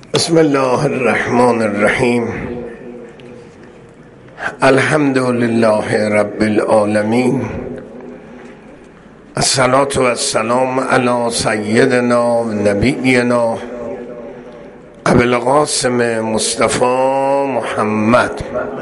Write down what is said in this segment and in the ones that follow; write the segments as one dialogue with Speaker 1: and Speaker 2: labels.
Speaker 1: بسم الله الرحمن الرحیم. الحمد لله رب العالمین. الصلاة و السلام علی سیدنا و نبینا ابی القاسم مصطفی محمد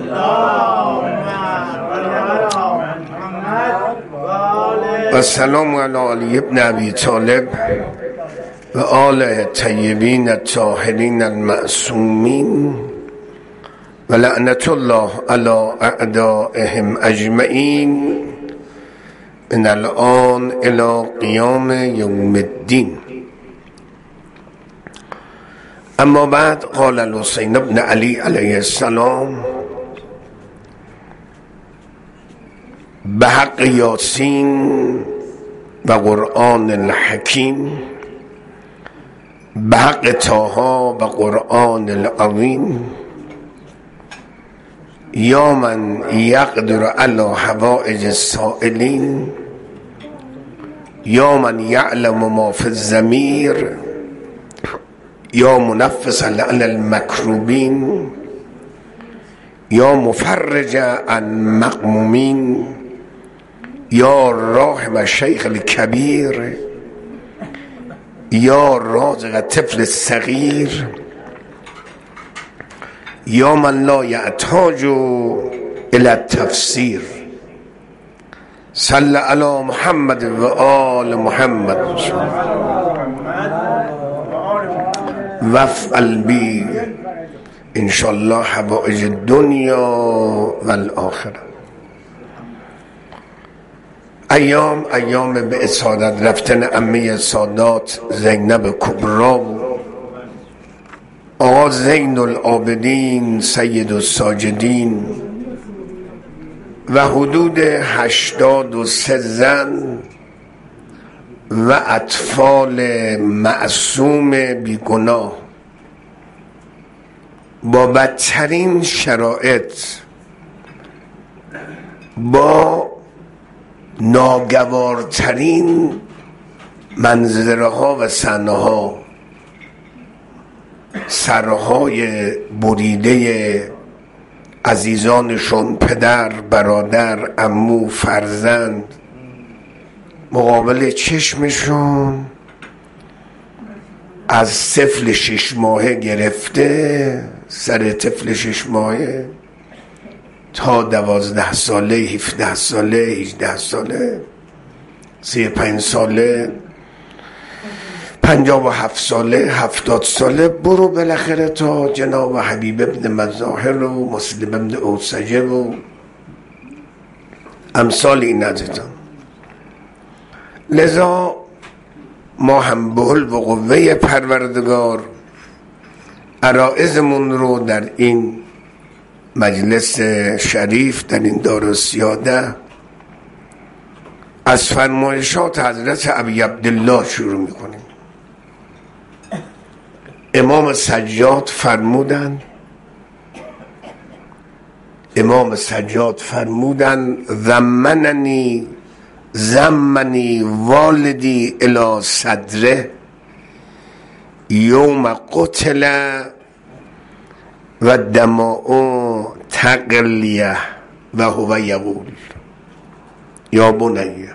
Speaker 1: و السلام علی علی ابن ابی طالب و آل طیبین الطاهرین المعصومین و لعنت الله علی اعدائهم اجمعین من الان الی قیام یوم الدین. اما بعد قال الحسین بن علی علیه السلام به حق یاسین و قرآن الحکیم، به حق طه و قرآن العظیم، یا من یقدر علی حوائج السائلین، یا من یعلم ما فی الضمیر، یا منفس علی المکروبین، یا مفرج عن مغمومین، یا راحم الشیخ الکبیر، یا رازق طفل صغیر، یا من لا یحتاج الی التفسیر. صل علی محمد و آل محمد وافعل بی ان شاء الله حوائج الدنیا و الاخره. ایام به اسعادت رفتن عمه سادات زینب کبرا بود. آقا زین العابدین سید الساجدین و حدود 83 زن و اطفال معصوم بیگناه با بدترین شرایط، با ناگوارترین منظره ها و صحنه ها، سرهای بریده عزیزانشون، پدر، برادر، عمو، فرزند، مقابل چشمشون از طفل 6 ماهه گرفته، سر طفل 6 ماهه تا 12 ساله، 17 ساله، 18 ساله، 35 ساله، 57 ساله، 70 ساله، برو بالاخره تا جناب حبیب ابن مظاهر و مسلم ابن اوسجه و امثال این عزیزان. لذا ما هم به حلو و قوه پروردگار عرائضمون رو در این مجلس شریف، در این دارالسیاده، از فرمایشات حضرت ابی عبدالله شروع میکنیم. امام سجاد فرمودن زمنی والدی الی صدره یوم قتل و دماء تقلیه و هو یقول یا بنیه.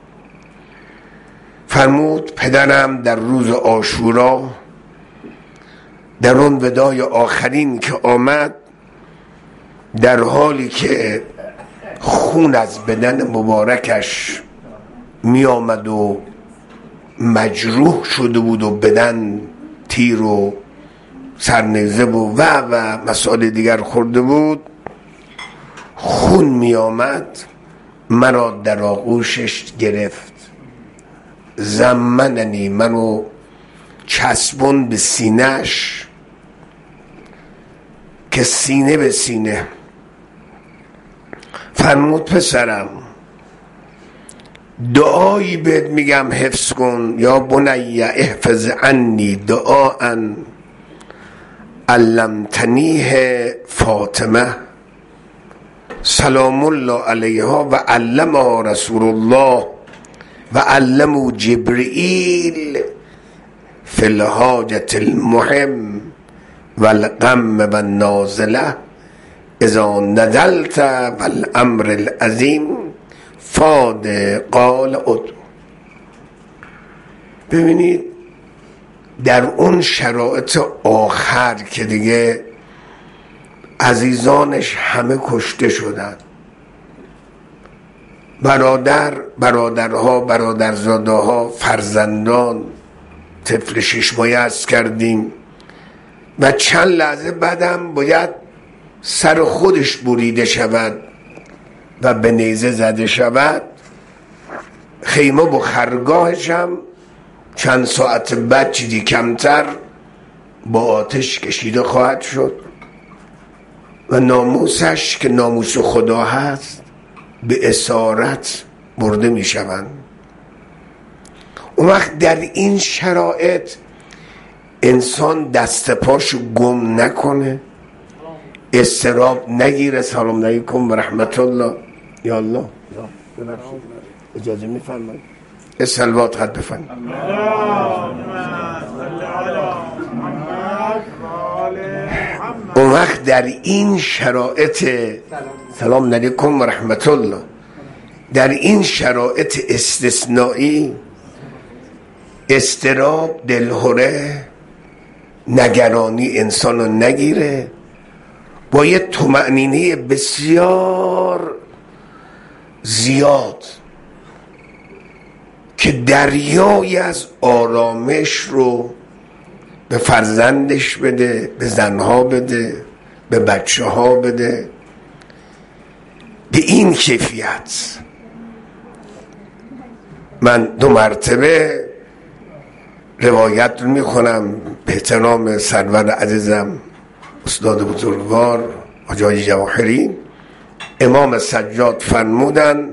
Speaker 1: فرمود پدرم در روز عاشورا، در اون ودای آخرین که آمد، در حالی که خون از بدن مبارکش می آمد و مجروح شده بود و بدن تیر و سرنیزه و مسائل دیگر خورده بود، خون می آمد، مرا در آغوشش گرفت، زمننی، منو چسبون به سینهش، که سینه به سینه. فرمود پسرم دعایی بهت میگم حفظ کن، یا بنی احفظ عنی دعاء علمتنیه فاطمه سلام الله علیها و علمها رسول الله و علموا جبرئیل فی الحاجة المهم و الغم و النازله اذا نزلت و الامر العظیم فاد قال ادعو. ببینید در اون شرایط آخر که دیگه عزیزانش همه کشته شدن، برادرها، برادرزاده ها، فرزندان، طفل 6 ماهه عرض کردیم و چند لحظه بعدم باید سر خودش بریده شود و به نیزه زده شود. خیمه و خرگاهش هم چند ساعت بعد چیزی کمتر با آتش کشیده خواهد شد و ناموسش که ناموس خدا هست به اسارت برده می شوند. اون وقت در این شرایط انسان دست پاشو گم نکنه، استراب نگیره. سلام علیکم و رحمت الله. یا الله اجازه میفرمایید صلوات خط بفرمایید. اون وقت در این شرایط سلام علیکم و رحمت الله، در این شرایط استثنایی استراب، دلهره، نگرانی انسانو نگیره، با یه طمأنینه بسیار زیاد که دریایی از آرامش رو به فرزندش بده، به زنها بده، به بچه ها بده. به این کیفیت من 2 مرتبه روایت رو میخونم به احترام سرور عزیزم استاد بزرگوار حاجی جواهری. امام سجاد فرمودن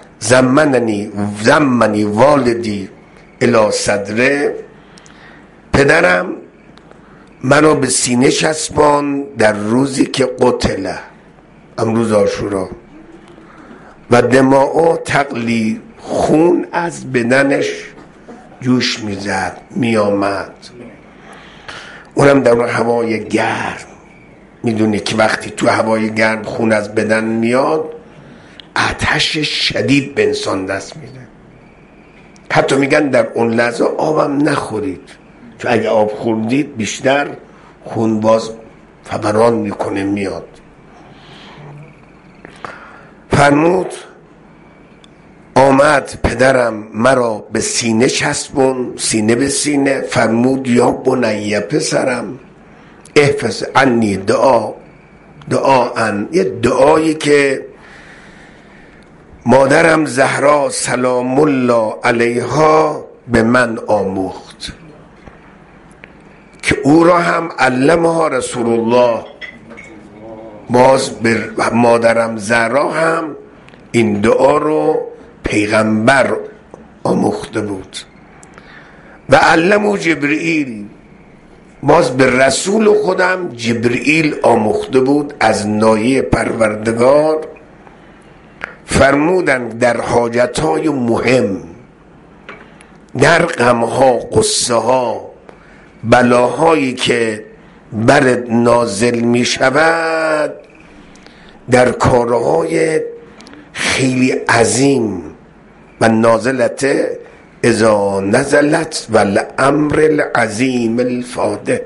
Speaker 1: زمنی والدی الی صدره، پدرم منو به سینه چسبان در روزی که قتله، امروز عاشورا، و دماغ تقلی، خون از بدنش جوش میزد میامد. اونم در اون هوای گرم، میدونی که وقتی تو هوای گرم خون از بدن میاد آتش شدید به انسان دست میده. حتی میگن در اون لحظه آبم نخورید، چون اگه آب خوردید بیشتر خون باز فوران میکنه میاد. فرمود آمد پدرم مرا به سینه چسبون، سینه به سینه، فرمود یا بنیه پسرم احفظ عنی دعاً، یه دعایی که مادرم زهرا سلام الله علیها به من آموخت که او را هم علمها رسول الله. باز به مادرم زهرا هم این دعا رو پیغمبر آموخته بود. و علمو جبرئیل، باز به رسول خودم جبرئیل آموخته بود از نایه پروردگار. فرمودن در حاجتهای مهم، در غمها، قصه ها، بلاهایی که برد نازل می شود، در کارهای خیلی عظیم و نازلت اذا نزلت و الامر العظیم الفاده،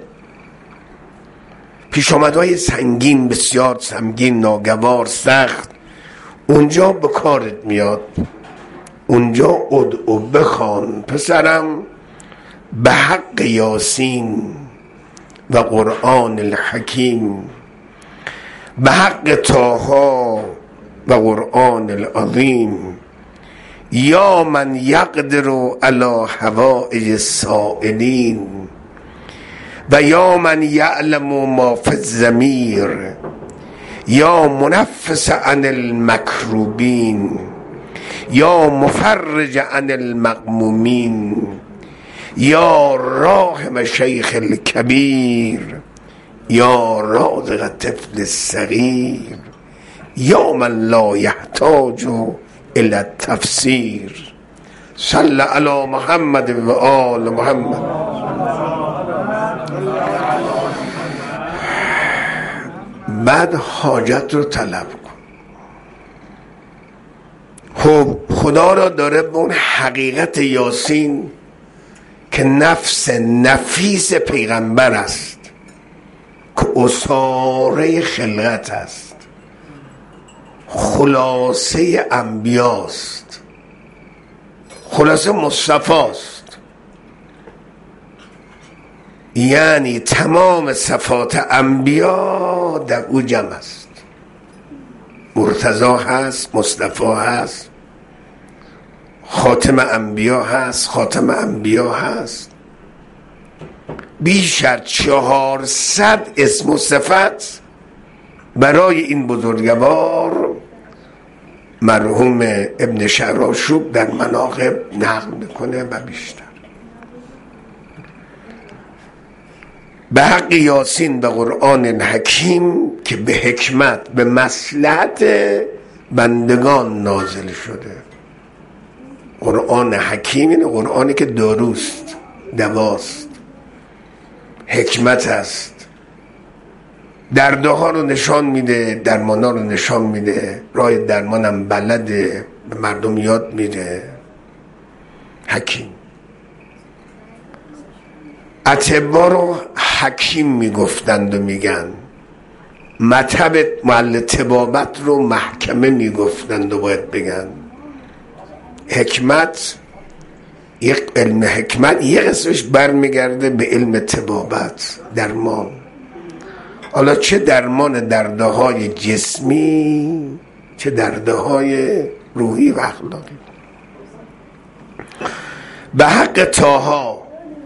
Speaker 1: پیش آمدهای سنگین، بسیار سنگین، ناگوار، سخت، اونجا به کارت میاد. اونجا ادعو بخوان پسرم به حق یاسین و قرآن الحکیم، به حق طه و قرآن العظیم، یا من یقدر علی حوائج السائلین و یا من یعلم ما فی الضمیر، یا منفس عن المکروبین، یا مفرج عن المغمومین، یا راحم شیخ الکبیر، یا رازق الطفل الصغیر، یا من لا یحتاج الى التفسیر. صل علی محمد و آل محمد. بعد حاجت رو طلب کن. خب خدا را داره به اون حقیقت یاسین که نفس نفیس پیغمبر است، که اساره خلقت است، خلاصه انبیاست، خلاصه مصطفی است، یعنی تمام صفات انبیا در او جمع است. مرتضی هست، مصطفی هست، خاتم انبیا هست، خاتم انبیا هست، بیش از 400 اسم و صفت برای این بزرگوار مرحوم ابن شهرآشوب در مناقب نقل میکنه و بیشتر. به حق یاسین و قرآن حکیم که به حکمت به مصلحت بندگان نازل شده. قرآن حکیم این قرآنی که داروست، دواست، حکمت است، درده ها رو نشان میده، درمان ها رو نشان میده، راه درمانم بلده، به مردم یاد میده. حکیم. اطبا رو حکیم میگفتند و میگن، مطب محل طبابت رو محکمه میگفتند و باید بگن. حکمت، یک علم حکمت یه قسمش برمیگرده به علم طبابت، درمان. حالا چه درمان درده های جسمی، چه درده های روحی و اخلاقی. به حق طاها،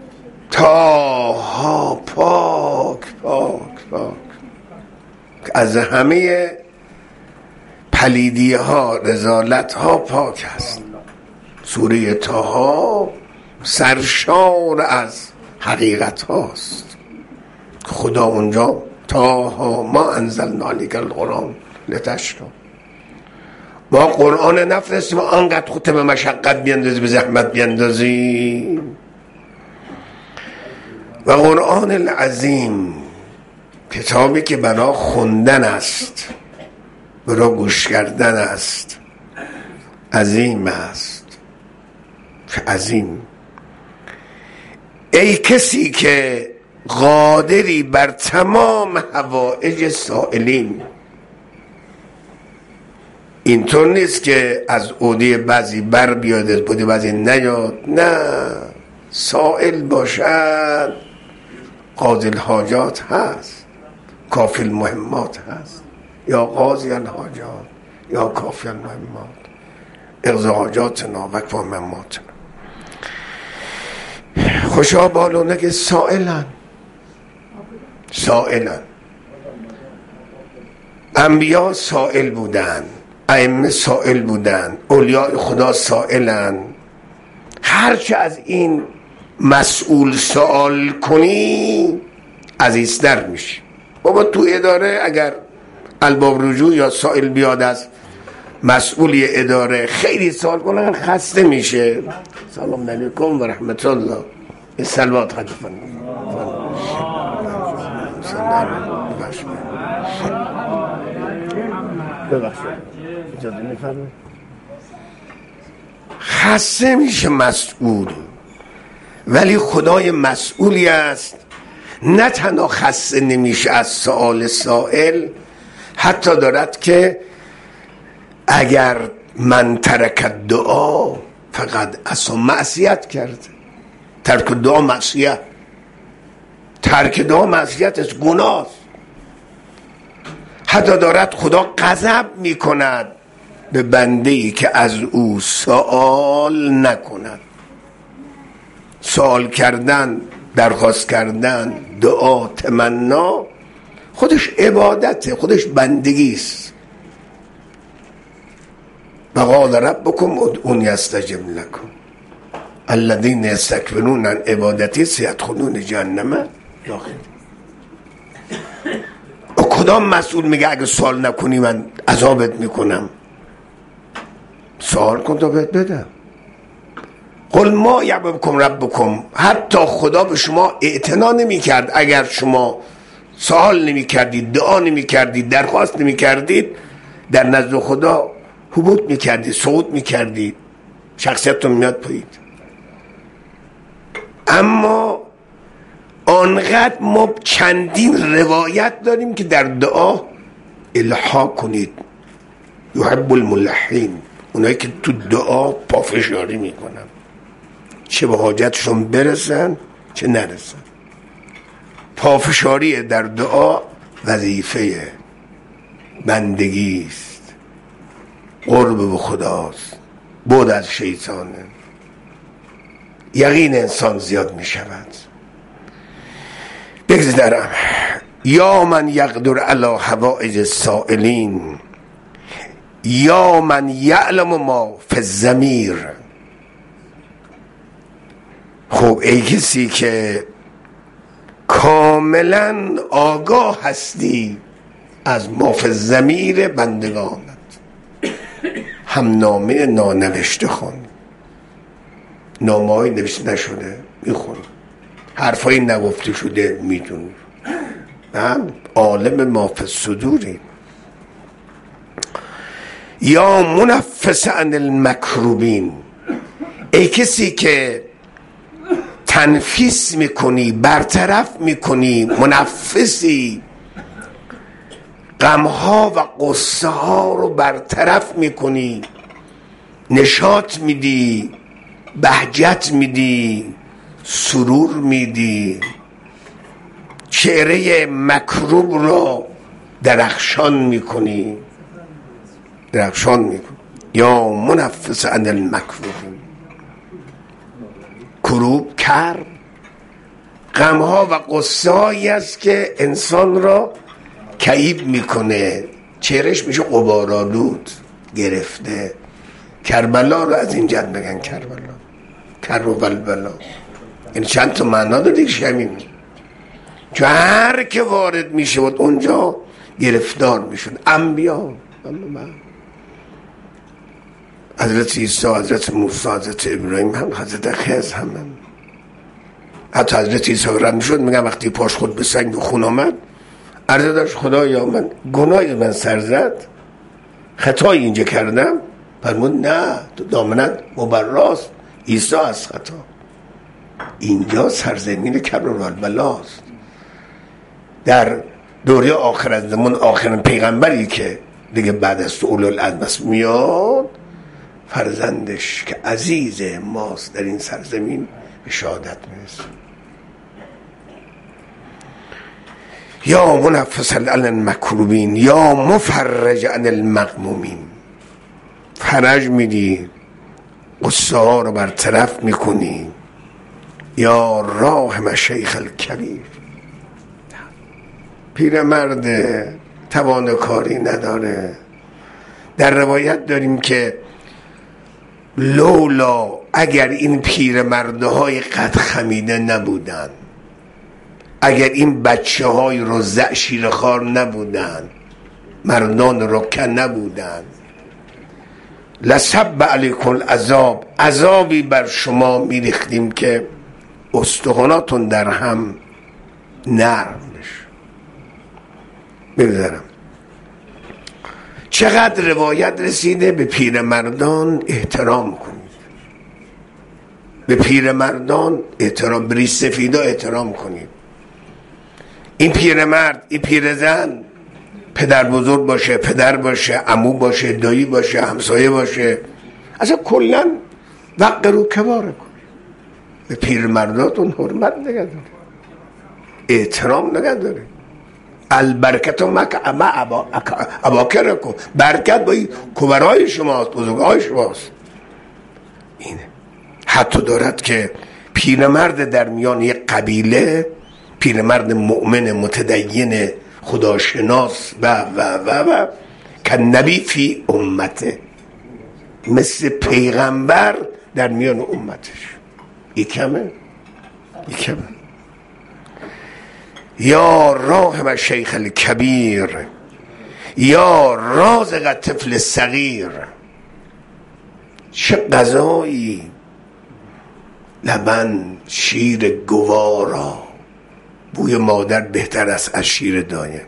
Speaker 1: طاها پاک پاک پاک، از همه پلیدی ها، رذالت ها پاک هست. سوره طاها سرشار از حقیقت هاست. خدا اونجا طاها ما انزلنا علیک القرآن لتشقی، ما قرآن نفرستیم آنقدر خودت به مشقت بیندازی، به زحمت بیندازی. و قرآن العظیم کتابی که برای خوندن است، برای گوش کردن است، عظیم است. عظیم. ای کسی که قادری بر تمام حوائج سائلین. اینطور نیست که از عهده بعضی بر بیاد، از عهده بعضی نیاد. نه، سائل باشد قاضی الحاجات هست، کافی المهمات هست، یا قاضی الحاجات یا کافی المهمات، اقضا حاجاتنا و کفا مهماتنا. خوشا بالونه که سائلن. انبیا سائل بودن، ائمه سائل بودن، اولیاء خدا سائلن. هرچه از این مسئول سوال کنی عزیزتر میشی. بابا تو اداره اگر الباب رجوع یا سائل بیاد از مسئولی اداره خیلی سوال کنن خسته میشه. سلام علیکم و رحمت الله. سلوات خدمت خسته میشه مسئول. ولی خدای مسئولی است، نه تنها خسته نمیشه از سؤال سائل، حتی دارد که اگر من ترک دعا فقط اصلا معصیت کرد. ترک دعا معصیت، ترک دعا معصیت است، گناه است. حتی دارد خدا غضب میکند به بنده‌ای که از او سوال نکند. سوال کردن، درخواست کردن، دعا، تمنا خودش عبادته، خودش بندگی است. وقال ربکم ادعونی استجب لکم الذین یستکبرون عن عبادتی سیدخلون جهنم داخل. کدام مسئول میگه اگه سوال نکنی من عذابت میکنم؟ سوال کن تا بهت بدم. قل ما یعبکم ربکم، حتی خدا به شما اعتنا نمی کرد اگر شما سوال نمی کردید، دعا نمی کردید، درخواست نمی کردید، در نزد خدا هبوط می کردید، صعود می کردید، شخصیتتون میاد پایین. اما آنقدر ما چندین روایت داریم که در دعا الحاح کنید. یحب الملحین، اونایی که تو دعا پافشاری میکنن، چه به حاجتشون برسن چه نرسن. پافشاری در دعا وظیفه بندگی است، قرب به خداست، بعد از شیطانه. یقین انسان زیاد می شود. بگذارم. یا من یقدر علی حوائج السائلین، یا من یعلم ما فی الضمیر. خب ای کسی که کاملا آگاه هستی از ما فی الضمیر بندگانت، هم نامه نانوشته خوان، نامه های نوشته نشده میخون، حرفای نگفته شده میدون، عالم ما فی الصدوری. یا منفس عن المکروبین، ای کسی که تنفیس میکنی، برطرف میکنی، منفسی، غمها و قصه ها رو برطرف میکنی، نشاط میدی، بهجت میدی، سرور میدی، چهره مکروب رو درخشان میکنی، درخشان میکنی. یا منفس عن المکروبین، کروب کرب، غمها و قصه هایی است که انسان را کئیب میکنه، چهرش میشه غبارآلود، گرفته. کربلا رو از این جد بگن کربلا، کر و بلبلا، این چند تا معنا داره دیگه همین. چون هر که وارد میشه بود اونجا گرفتار میشد. انبیا، حضرت عیسی، حضرت موسی، حضرت ابراهیم، هم حضرت خضر، هم حتی حضرت عیسی رد میشد، میگم وقتی پاش خود به سنگ و خون آمد، عرض داشت خدایا من گناهی من سر زد، خطایی اینجا کردم. فرمود نه، تو دامنت مبراست، عیسی از خطا. اینجا سرزمین کبر و بلاست. در دوره آخر از زمان، آخرین پیغمبری که دیگه بعد از اولوالعزم میاد، فرزندش که عزیز ماست در این سرزمین به شهادت میرسه. یا منفس عن المکروبین، یا مفرج عن المغمومین، فرج میدی، قصه ها رو برطرف میکنی. یا راحم شیخ الکبیر، پیرمرد توانکاری نداره. در روایت داریم که لولا، اگر این پیرمردهای قد خمیده نبودن، اگر این بچه های رضع شیرخوار نبودن، مردان رکن نبودن، لصب علیکم العذاب، عذابی بر شما میریختیم که استخواناتون در هم نرم بشه. بگذارم. چقدر روایت رسیده به پیرمردان احترام کنید، به پیرمردان احترام، به ریش سفیدا احترام کنید. این پیرمرد، این پیرزن، پدر بزرگ باشه، پدر باشه، عمو باشه، دایی باشه، همسایه باشه، اصلا کلن وقر و کباره کنید. به پیرمرداتون حرمت نگه دارید، احترام نگه دارید. البرکت مع اباکرکم، برکت با این کبرای شماست، بزرگای شماست. اینه. حتی دارد که پیرمرد در میان یک قبیله، پیرمرد مؤمن متدین خداشناس و که نبی فی امته، مثل پیغمبر در میان امتش. یکمه. یا راحم شیخ الکبیر، یا رازق طفل صغیر. چه غذایی، لبن، شیر گوارا، بوی مادر بهتر است از شیر دایه.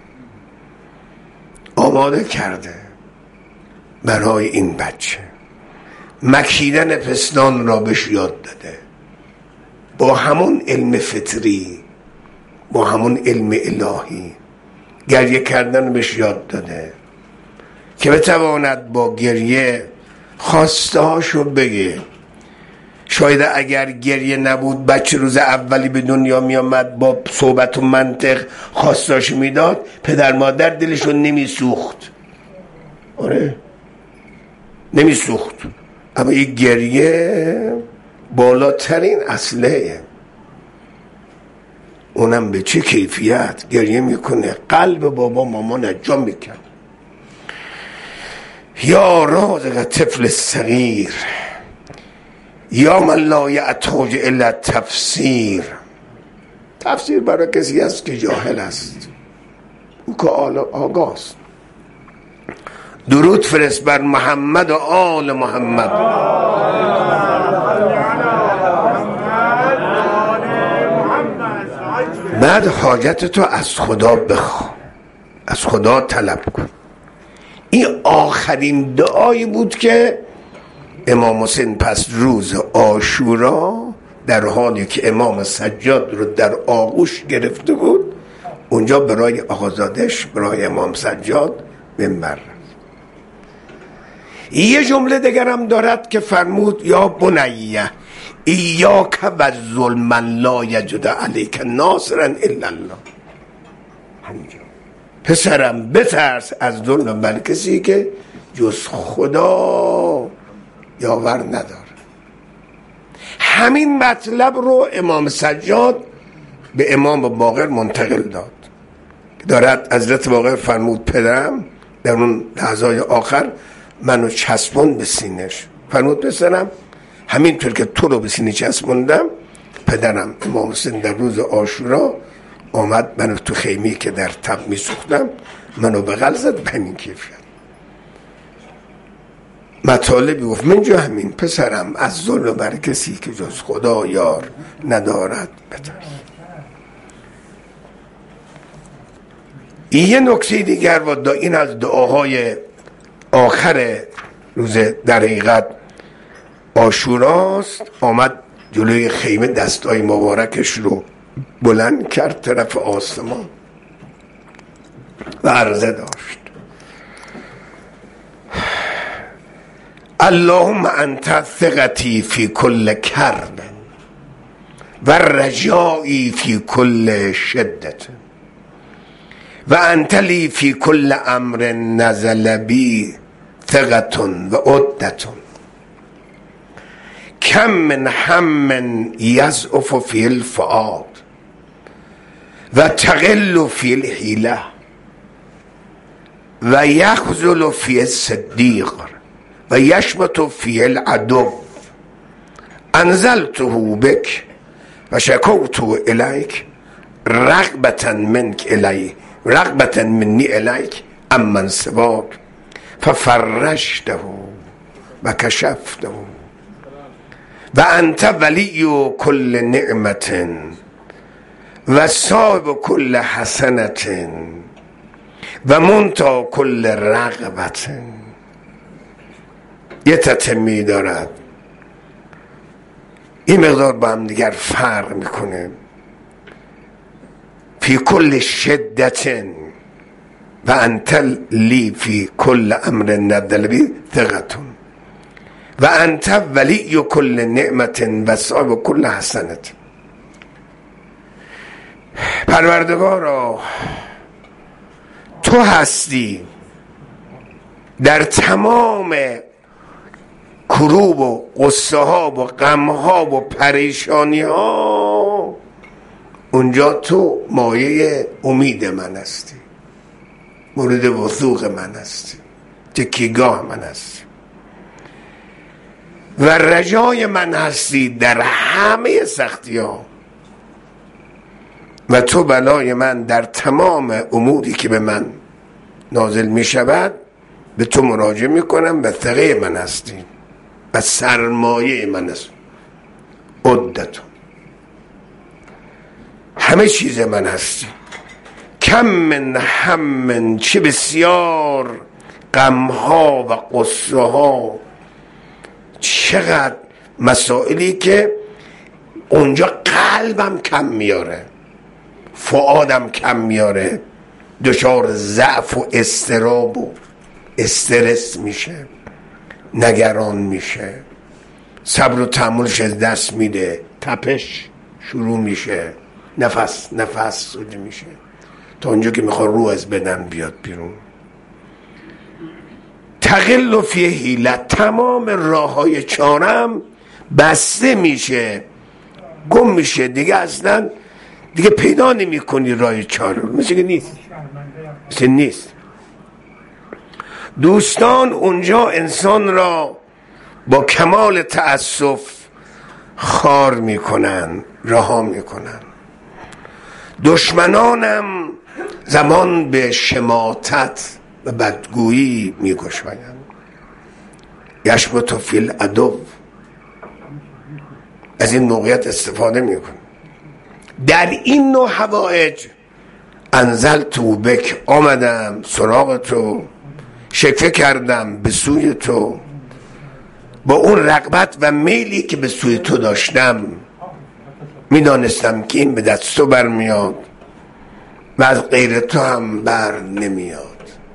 Speaker 1: آماده کرده برای این بچه، مکیدن پستان را بهش یاد داده، با همون علم فطری، با همون علم الهی گریه کردن بهش یاد داده که بتواند با گریه خواسته هاشو بگه. شاید اگر گریه نبود بچه روز اولی به دنیا می آمد، با صحبت و منطق خواستاشو میداد، پدر مادر دلشون نمی سوخت. آره نمی سوخت. اما این گریه بالاترین اسلحه، اونم به چه کیفیت گریه میکنه، قلب بابا مامان جا میکنه. یا رازق طفل صغیر یا من لا یحتاج الا تفسیر. تفسیر برای کسی هست که جاهل است، او که آگاست. درود فرست بر محمد و آل محمد. بعد حاجت تو از خدا بخوا، از خدا طلب کن. این آخرین دعایی بود که امام حسین پس روز عاشورا در حالی که امام سجاد رو در آغوش گرفته بود، اونجا برای آقازادش، برای امام سجاد منبر رفت. یه جمله دیگرم دارد که فرمود یا بنیه ایاک و ظلم لا یجد علیک ناصرا الا الله. همینجا پسرم بترس از ظلم بر کسی که جز خدا یاور نداره. همین مطلب رو امام سجاد به امام باقر منتقل داد. دارد حضرت باقر فرمود پدرم در اون لحظای آخر منو چسبون به سینش، فرمود پسرم همینطور که تو رو به سینه چسبوندم، پدرم امام حسین در روز عاشورا آمد منو تو خیمی که در تب می سوختم منو بغل زد به همین کیفیت. مطالبی گفت من جو همین پسرم از ظلم بر کسی که جز خدا یار ندارد بترس. یه نکته دیگر و این از دعاهای آخر روز در حقیقت عاشوراست. آمد جلوی خیمه دستای مبارکش رو بلند کرد طرف آسمان و عرضه داشت اللهم انت ثقتی فی کل کرب و رجایی فی کل شدت و انت لی فی کل امر نزل بی ثقت و عدت کم من هم یضعف فی الفؤاد و تقل فی الحیله و یخذل فی الصدیق و یشمت فی العدو انزلته بک و شکوت الیک رغبتا منک الی رغبتا منی الیک امن سواک ففرجته و کشفته و انت ولی کل نعمت و صاحب کل حسنت و منتهی کل رغبت. یه تتمی دارد، این مقدار با هم دیگر فرق میکنه. فی کل شدت و انت لی فی کل امر نزل بی ثقت و انت ولی کل نعمت و صاحب کل حسنت. پروردگارا تو هستی در تمام کروب و غصه ها و غم ها و پریشانی ها، اونجا تو مایه امید من هستی، مورد وثوق من هستی، تکیگاه من هستی و رجای من هستی در همه سختی ها و تو بلای من در تمام اموری که به من نازل می شود به تو مراجعه می کنم و ثقه من هستی و سرمایه من هست. عدتون همه چیز من هستی. کم من هم، چه بسیار غمها و قصه ها، چقدر مسائلی که اونجا قلبم کم میاره، فؤادم کم میاره، دچار ضعف و اضطراب و استرس میشه، نگران میشه، صبر و تحملش از دست میده، تپش شروع میشه، نفس سوده میشه، تا اونجا که میخواد روح از بدن بیاد بیرون. تقل فی حیلت، تمام راه های چارم بسته میشه، گم میشه دیگه، اصلا دیگه پیدا نمی کنی راه چاره، مثل که نیست. دوستان اونجا انسان را با کمال تأسف خار میکنن، رها میکنن. دشمنانم زمان به شماتت و بدگویی میگشایند. یشمت فی العدو، از این موقعیت استفاده میکن. در این نوع حوائج انزلت بک، آمدم سراغ تو، شکوه کردم به سوی تو، با اون رغبت و میلی که به سوی تو داشتم میدانستم که این به دست تو برمیاد و از غیر تو هم بر نمیاد.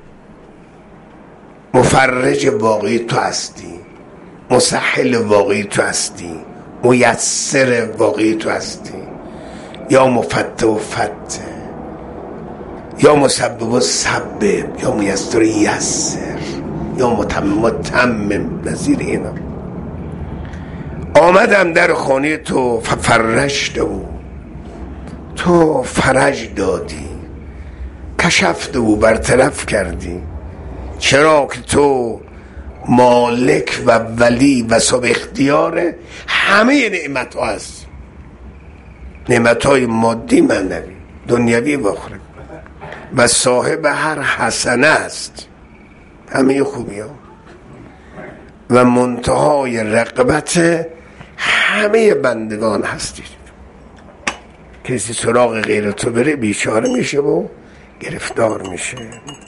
Speaker 1: مفرج واقعی تو هستی، مسهل واقعی تو هستی، میسر واقعی تو هستی، یا مفتح و فتح، یا مسبب و سبب، یا میسر و یسر، یا متمم و تمم، نظیر اینا. آمدم در خانه تو ففرشت، تو فرج دادی، کشفت و برطرف کردی. چرا که تو مالک و ولی و صاحب اختیار همه نعمت ها هست، نعمت های مادی معنوی دنیوی و اخروی، و صاحب هر حسنه است، همه خوبی ها و منتهای رغبت همه بندگان هستی. کسی سراغ غیر تو بره بیچاره میشه و گرفتار میشه.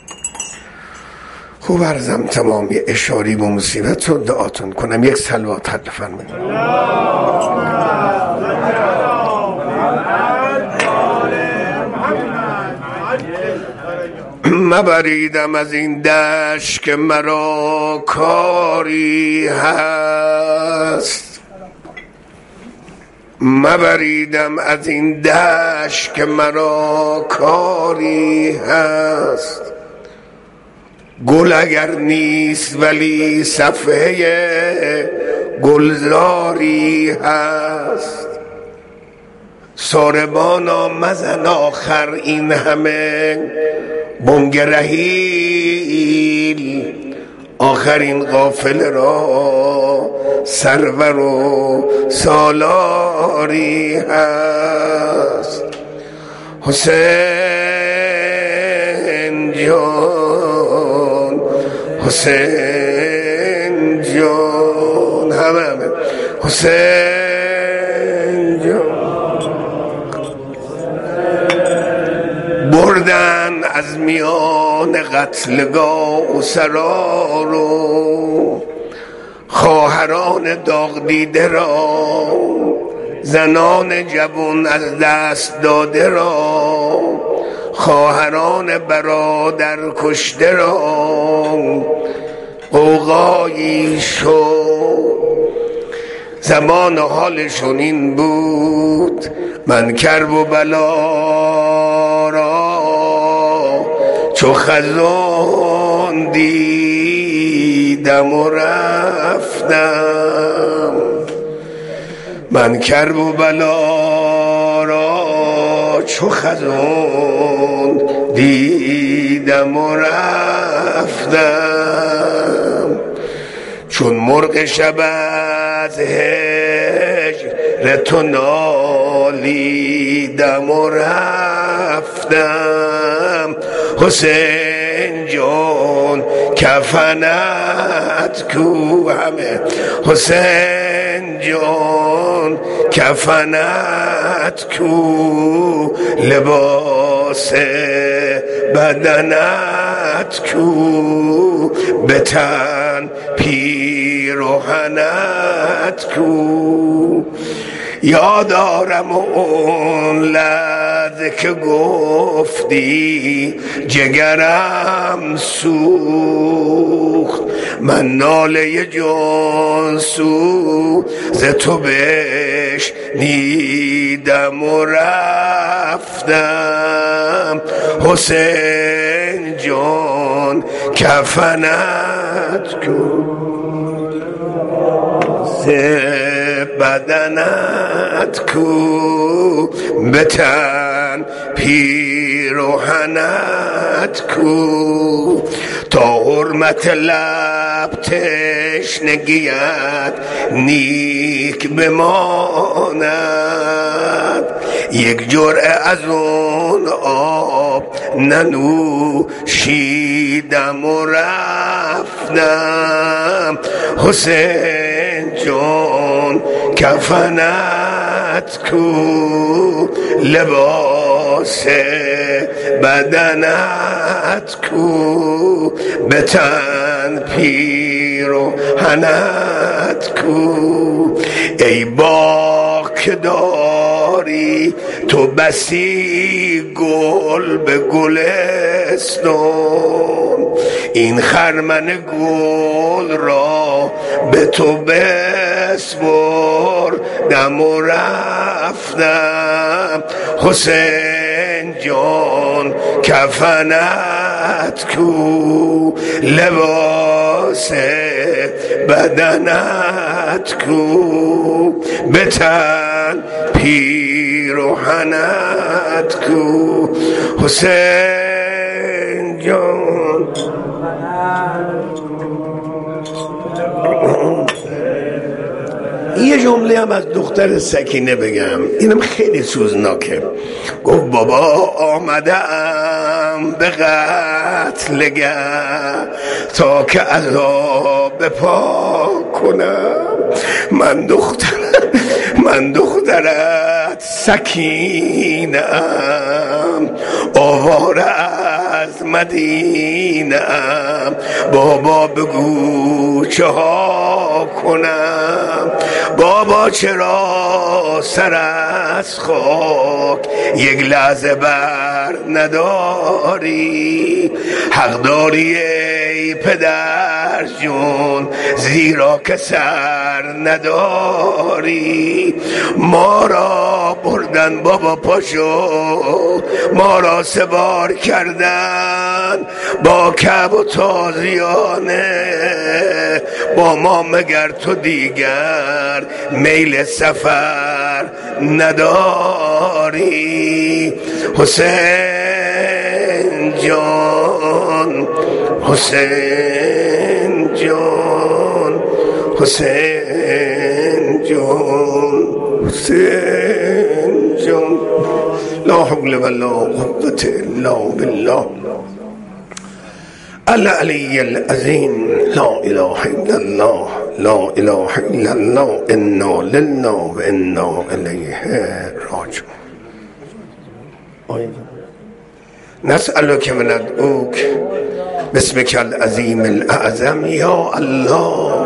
Speaker 1: خوب عرضم تمامی اشاری و مصیبت رو دعاتون کنم. یک صلوات حد فرمایید. مبریدم از این دشت که مرا کاری هست، مبریدم از این دشت که مرا کاری هست. گل اگر نیست ولی صفحه گلزاری هست. ساربانا مزن آخر این همه بانگ رحیل، آخرین قافله را سرور و سالاری هست. حسین جان، حسین جان، همه حسین جان. بردن از میان قتلگاه و سرارو، خواهران داغ دیده را، زنان جوان از دست داده را، خواهران برادر کشته را. غوغایی شد زمان حالشون این بود، من کرب و بلا را چو خزان دیدم و رفتم. من کرب و بلا را چو خزان دیدم و رفتم. چون مرغ شب از هجر تو نالیدم و رفتم. حسین جان کفنت کو همه، حسین جان کفنت کو، لباس بدنت کو، به تن پیرهنت کو. یادارم اون لحظه که گفتی جگرم سوخت، من ناله جانسو ز تو بشنیدم و رفتم. حسین جان کفنت کن، بدنت کو، به تن پیرهنت کو. تا حرمت لب تشنگیت نیک بماند، یک جرعه از اون آب ننوشیدم و رفتم. حسین جان کفنت کو، لباس بدنت کو، به تن پیرهنت کو. ای باغ که داری تو بسی گل به گلستان، این خرمن گل را به تو بسپردم و رفتم. حسین جان کفنت کو، لباس بدنت کو، به تن پیرهنت کو. حسین جان یه جمله هم از دختر سکینه بگم، اینم خیلی سوزناکه. گفت بابا آمدم به قتلگه تا که عذاب پاک کنم. من دخترت سکینه‌ام، آواره از مدینه‌ام. بابا بگو چه ها کنم، بابا چرا سر از خاک یک لحظه بر نداری؟ حق داری ای پدر جون، زیرا که سر نداری. ما را بردن بابا پاشو، ما را سوار کردن با کعب و تازیانه. با ما مگر تو دیگر میل سفر نداری؟ حسین جان، حسین جان، حسین جان، حسین جان. لا حول ولا قوة الا بالله العلی العظیم. لا اله الا الله، لا اله الا الله. انا لله و انا الیه راجعون. نسألك و ندعوک باسمک العظیم الاعظم یا الله.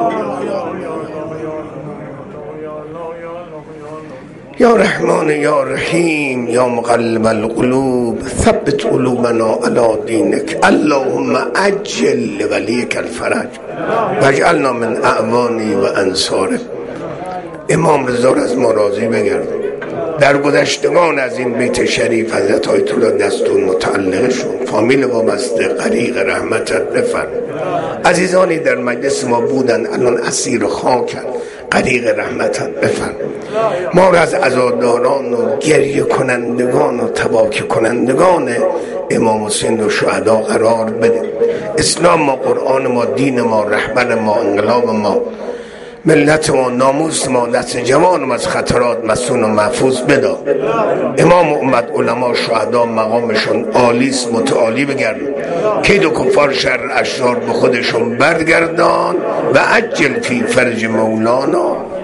Speaker 1: یا رحمان یا رحیم یا مقلب القلوب ثبت قلوبنا علی دینک. اللهم عجل لولیک الفرج واجعلنا من اعوانی و انصاره. امام رضا از ما راضی بگرد. در گذشتگان از این بیت شریف حضرت آیت الله دستون متعلق شد. فامیل وابسته غریق رحمتت بفرم. عزیزانی در مجلس ما بودن الان اسیر خاکن، غریق رحمتت بفرم. ما را از عزاداران و گریه کنندگان و تباکی کنندگان امام حسین و شهدا قرار بده. اسلام ما، قرآن ما، دین ما، رهبر ما، انقلاب ما، ملت ما، ناموس ما، دست جوان ما از خطرات مسون و محفوظ بدا. امام امت، علما، شهدا مقامشون عالیست، متعالی بگردن. کید و کفار شر اشرار به خودشون برگردان و عجل فی فرج مولانا.